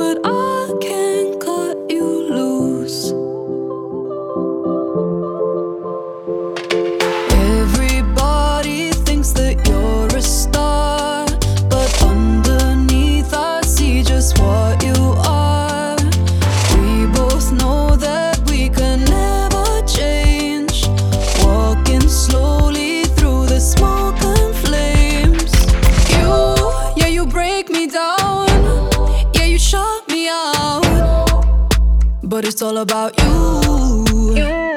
but I can't cut you loose. Everybody thinks that you're a star, but underneath I see just what you are. We both know that we can never change, walking slowly through the smoke and flames. You break me down, yeah, you shut me out, but it's all about you.